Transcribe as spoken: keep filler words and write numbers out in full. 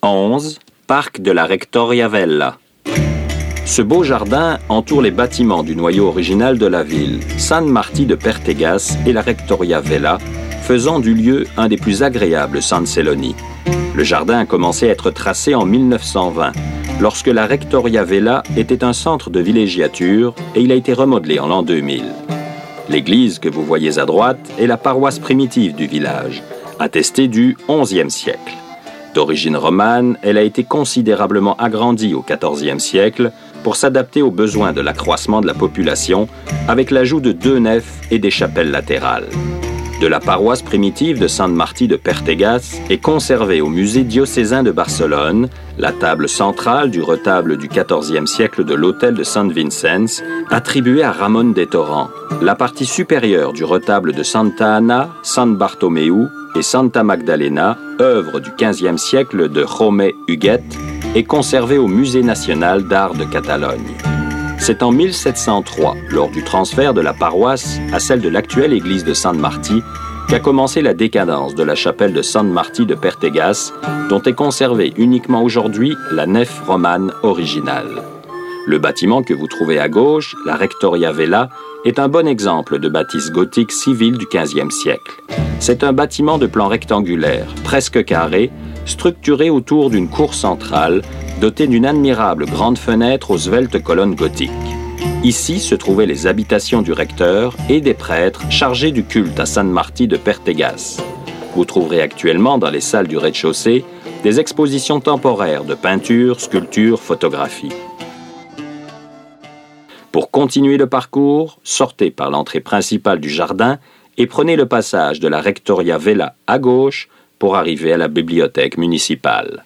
onze. Parc de la Rectoria Vella. Ce beau jardin entoure les bâtiments du noyau original de la ville, San Martí de Pertegas et la Rectoria Vella, faisant du lieu un des plus agréables San Celoni. Le jardin a commencé à être tracé en mille neuf cent vingt, lorsque la Rectoria Vella était un centre de villégiature et il a été remodelé en l'an deux mille. L'église que vous voyez à droite est la paroisse primitive du village, attestée du onzième siècle. D'origine romane, elle a été considérablement agrandie au quatorzième siècle pour s'adapter aux besoins de l'accroissement de la population avec l'ajout de deux nefs et des chapelles latérales. De la paroisse primitive de San Martí de Pertegas est conservée au musée diocésain de Barcelone la table centrale du retable du quatorzième siècle de l'hôtel de San Vicens, attribué à Ramon de Torrent. La partie supérieure du retable de Santa Anna, San Bartomeu et Santa Magdalena, œuvre du quinzième siècle de Jaume Huguet, est conservée au Musée national d'art de Catalogne. C'est en mille sept cent trois, lors du transfert de la paroisse à celle de l'actuelle église de San Martí, qu'a commencé la décadence de la chapelle de San Martí de Pertegas, dont est conservée uniquement aujourd'hui la nef romane originale. Le bâtiment que vous trouvez à gauche, la Rectoria Vella, est un bon exemple de bâtisse gothique civile du quinzième siècle. C'est un bâtiment de plan rectangulaire, presque carré, structuré autour d'une cour centrale, doté d'une admirable grande fenêtre aux sveltes colonnes gothiques. Ici se trouvaient les habitations du recteur et des prêtres chargés du culte à San Martí de Pertegas. Vous trouverez actuellement dans les salles du rez-de-chaussée des expositions temporaires de peinture, sculpture, photographie. Pour continuer le parcours, sortez par l'entrée principale du jardin et prenez le passage de la Rectoria Vella à gauche pour arriver à la bibliothèque municipale.